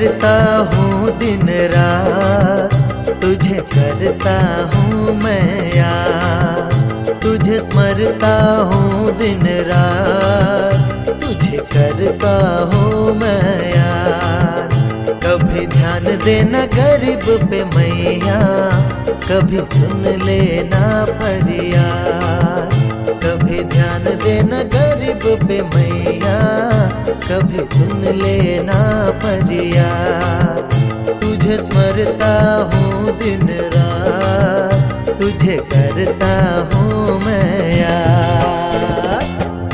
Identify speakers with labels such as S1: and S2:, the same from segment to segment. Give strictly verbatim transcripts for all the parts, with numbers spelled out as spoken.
S1: स्मरता हूँ दिन रात, तुझे करता हूँ मैं याद। तुझे स्मरता हूँ दिन रात, तुझे करता हूँ मैं याद। कभी ध्यान देना गरीब पे मैया, कभी सुन लेना फरियाद। कभी ध्यान देना गरीब पे मैया, कभी सुन लेना फरियाद। तुझे स्मरता हूँ दिन रात, तुझे करता हूँ मैं याद।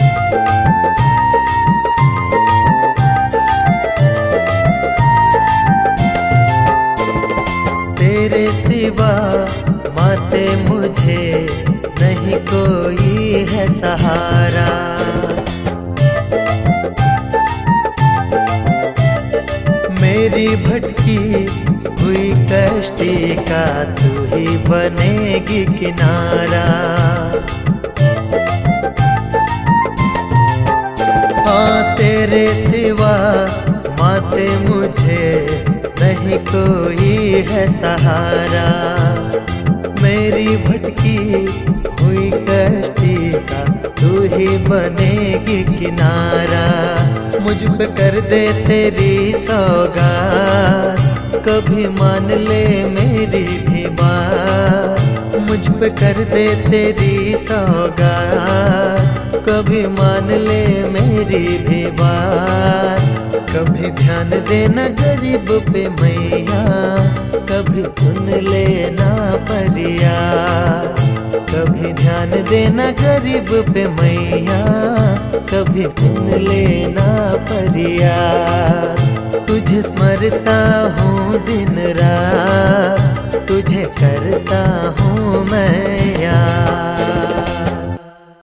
S1: तेरे सिवा माते मुझे नहीं कोई है सहारा। मेरी भटकी हुई कश्ती का तू ही बनेगी किनारा। हाँ तेरे सिवा माते मुझे नहीं कोई है सहारा। मेरी भटकी हुई कश्ती का तू ही बनेगी किनारा। मुझ पे कर दे तेरी सौगात, कभी मान ले मेरी भी बात। मुझ पे कर दे तेरी सौगात, कभी मान ले मेरी भी बात। कभी ध्यान देना गरीब पे मैया, कभी सुन लेना फरियाद। कभी ध्यान देना गरीब पे मैया, कभी सुन लेना फरियाद। तुझे स्मरता हूँ दिन रात, तुझे करता हूँ मैं याद।